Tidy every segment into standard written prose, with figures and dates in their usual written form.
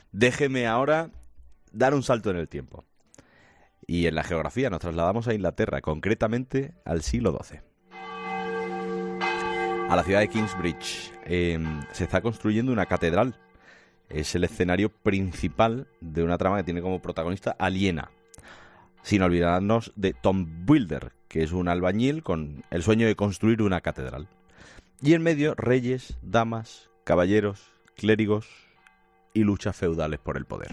Déjeme ahora dar un salto en el tiempo. Y en la geografía nos trasladamos a Inglaterra, concretamente al siglo XII. A la ciudad de Kingsbridge. Se está construyendo una catedral. Es el escenario principal de una trama que tiene como protagonista Aliena. Sin olvidarnos de Tom Builder, que es un albañil con el sueño de construir una catedral. Y en medio, reyes, damas, caballeros, clérigos y luchas feudales por el poder.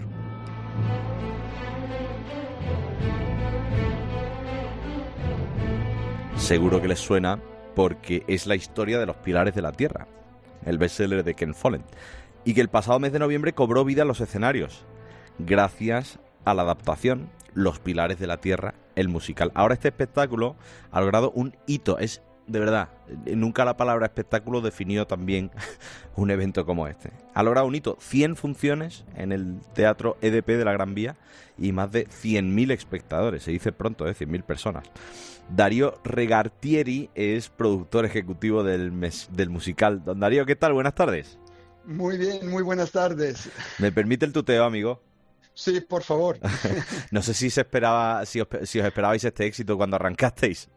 Seguro que les suena porque es la historia de los pilares de la tierra, el bestseller de Ken Follett, y que el pasado mes de noviembre cobró vida en los escenarios, gracias a la adaptación Los pilares de la tierra, el musical. Ahora este espectáculo ha logrado un hito, es de verdad, nunca la palabra espectáculo definió tan bien un evento como este. Ha logrado un hito, 100 funciones en el Teatro EDP de la Gran Vía y más de 100.000 espectadores, se dice pronto, 100.000 personas. Darío Regartieri es productor ejecutivo del musical. Don Darío, ¿qué tal? Buenas tardes. Muy bien, muy buenas tardes. ¿Me permite el tuteo, amigo? Sí, por favor. No sé si os esperabais este éxito cuando arrancasteis.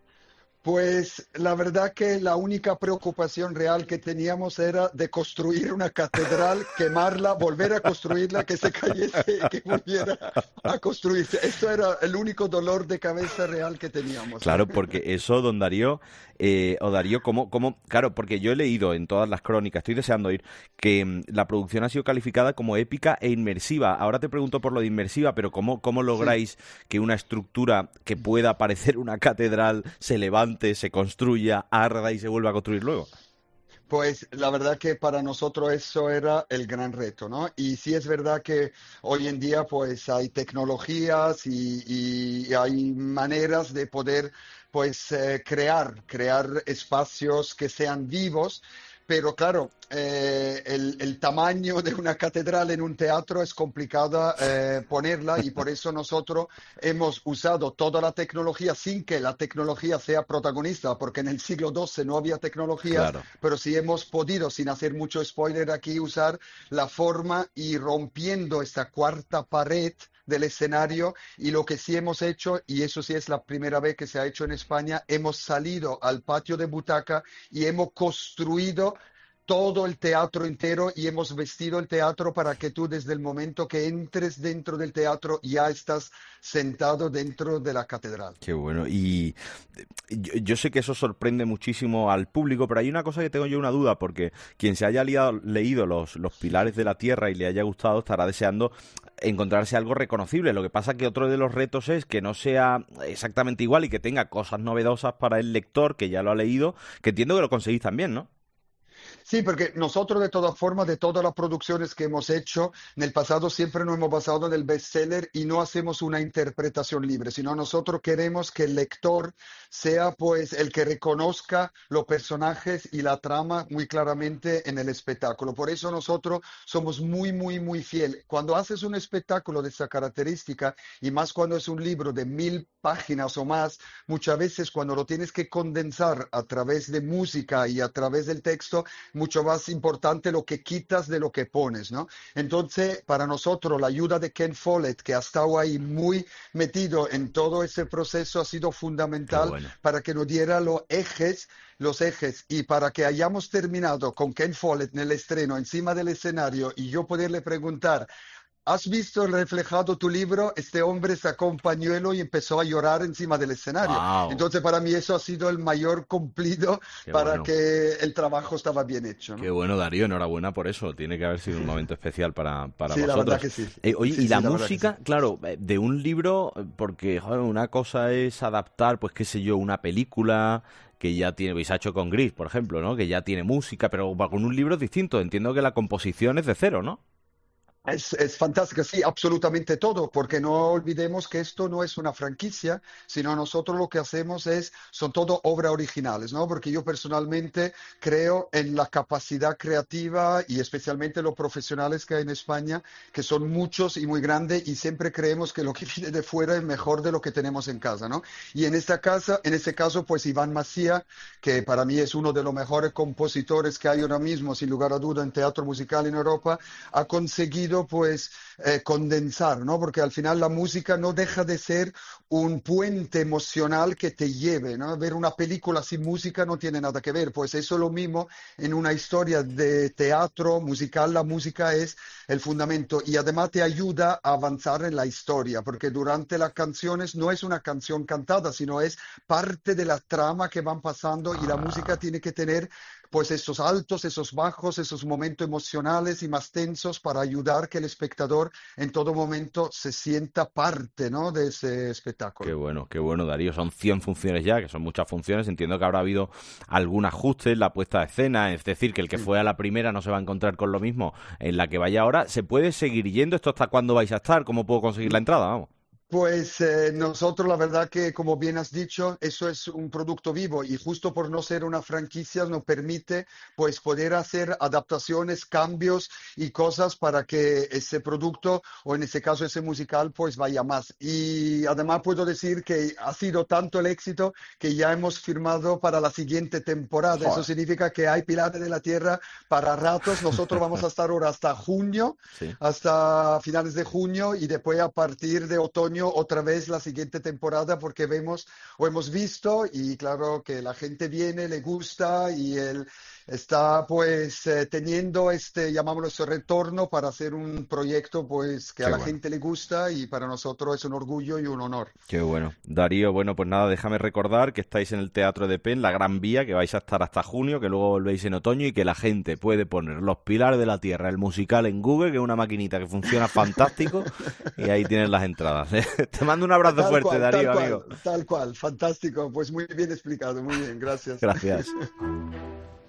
Pues la verdad que la única preocupación real que teníamos era de construir una catedral, quemarla, volver a construirla, que se cayese y que volviera a construirse. Esto era el único dolor de cabeza real que teníamos. Claro, porque eso, don Darío, claro, porque yo he leído en todas las crónicas, estoy deseando oír, que la producción ha sido calificada como épica e inmersiva. Ahora te pregunto por lo de inmersiva, pero ¿cómo lográis que una estructura que pueda parecer una catedral se levante, se construya, arda y se vuelva a construir luego? Pues la verdad que para nosotros eso era el gran reto, ¿no? Y sí es verdad que hoy en día pues hay tecnologías y hay maneras de poder pues crear espacios que sean vivos. Pero claro, el tamaño de una catedral en un teatro es complicado ponerla y por eso nosotros hemos usado toda la tecnología sin que la tecnología sea protagonista, porque en el siglo XII no había tecnologías, Claro. pero sí hemos podido, sin hacer mucho spoiler aquí, usar la forma y rompiendo esta cuarta pared del escenario y lo que sí hemos hecho, y eso sí es la primera vez que se ha hecho en España, hemos salido al patio de butaca y hemos construido todo el teatro entero y hemos vestido el teatro para que tú desde el momento que entres dentro del teatro ya estás sentado dentro de la catedral. Qué bueno. Y yo sé que eso sorprende muchísimo al público, pero hay una cosa que tengo yo una duda, porque quien se haya leído los pilares de la tierra y le haya gustado estará deseando encontrarse algo reconocible. Lo que pasa que otro de los retos es que no sea exactamente igual y que tenga cosas novedosas para el lector que ya lo ha leído, que entiendo que lo conseguís también, ¿no? Sí, porque nosotros de todas formas, de todas las producciones que hemos hecho en el pasado, siempre nos hemos basado en el bestseller y no hacemos una interpretación libre, sino nosotros queremos que el lector sea pues el que reconozca los personajes y la trama muy claramente en el espectáculo. Por eso nosotros somos muy fiel. Cuando haces un espectáculo de esa característica y más cuando es un libro de 1.000 páginas o más, muchas veces cuando lo tienes que condensar a través de música y a través del texto, mucho más importante lo que quitas de lo que pones, ¿no? Entonces, para nosotros, la ayuda de Ken Follett, que ha estado ahí muy metido en todo ese proceso, ha sido Qué fundamental bueno. para que nos diera los ejes, y para que hayamos terminado con Ken Follett en el estreno, encima del escenario, y yo poderle preguntar: ¿has visto reflejado tu libro? Este hombre sacó un pañuelo y empezó a llorar encima del escenario. ¡Wow! Entonces, para mí eso ha sido el mayor cumplido Qué para bueno. que el trabajo estaba bien hecho, Qué ¿no? bueno, Darío, enhorabuena por eso. Tiene que haber sido un momento especial para Sí, la verdad vosotros. que sí. Oye, Sí, y la sí, la verdad que sí. música, claro, de un libro, porque joder, una cosa es adaptar, pues qué sé yo, una película que ya tiene, se ha hecho con Gris, por ejemplo, ¿no? Que ya tiene música, pero con un libro es distinto. Entiendo que la composición es de cero, ¿no? Es fantástico, sí, absolutamente todo, porque no olvidemos que esto no es una franquicia, sino nosotros lo que hacemos son todo obras originales, ¿no? Porque yo personalmente creo en la capacidad creativa y especialmente los profesionales que hay en España, que son muchos y muy grandes, y siempre creemos que lo que viene de fuera es mejor de lo que tenemos en casa, ¿no? Y en esta casa, en este caso, pues Iván Macia, que para mí es uno de los mejores compositores que hay ahora mismo, sin lugar a duda, en teatro musical en Europa, ha conseguido querido pues condensar, ¿no? Porque al final la música no deja de ser un puente emocional que te lleve, ¿no? Ver una película sin música no tiene nada que ver, pues eso es lo mismo en una historia de teatro musical, la música es el fundamento y además te ayuda a avanzar en la historia, porque durante las canciones no es una canción cantada, sino es parte de la trama que van pasando y la música Ah, tiene que tener pues esos altos, esos bajos, esos momentos emocionales y más tensos para ayudar que el espectador en todo momento se sienta parte, ¿no? de ese espectáculo. qué bueno, Darío. Son 100 funciones ya, que son muchas funciones. Entiendo que habrá habido algún ajuste en la puesta de escena, es decir, que el que Sí. fue a la primera no se va a encontrar con lo mismo en la que vaya ahora. ¿Se puede seguir yendo? ¿Esto hasta cuándo vais a estar? ¿Cómo puedo conseguir la entrada? Vamos. Pues nosotros, la verdad que, como bien has dicho, eso es un producto vivo y justo por no ser una franquicia nos permite pues poder hacer adaptaciones, cambios y cosas para que ese producto o en ese caso ese musical pues vaya más. Y además puedo decir que ha sido tanto el éxito que ya hemos firmado para la siguiente temporada. Eso Joder. significa que hay Pilares de la Tierra para ratos. Nosotros vamos a estar ahora hasta junio, Sí. hasta finales de junio y después a partir de otoño otra vez la siguiente temporada porque vemos o hemos visto y claro que la gente viene, le gusta y él está pues teniendo este, llamámoslo ese retorno para hacer un proyecto pues que a Qué la bueno. gente le gusta y para nosotros es un orgullo y un honor. Qué bueno. Darío, bueno, pues nada, déjame recordar que estáis en el Teatro de Pen, la Gran Vía, que vais a estar hasta junio, que luego volvéis en otoño y que la gente puede poner Los Pilares de la Tierra, el musical en Google, que es una maquinita que funciona fantástico, y ahí tienes las entradas. Te mando un abrazo fuerte, Tal Darío, amigo. cual, tal cual, fantástico, pues muy bien explicado, muy bien, gracias. Gracias.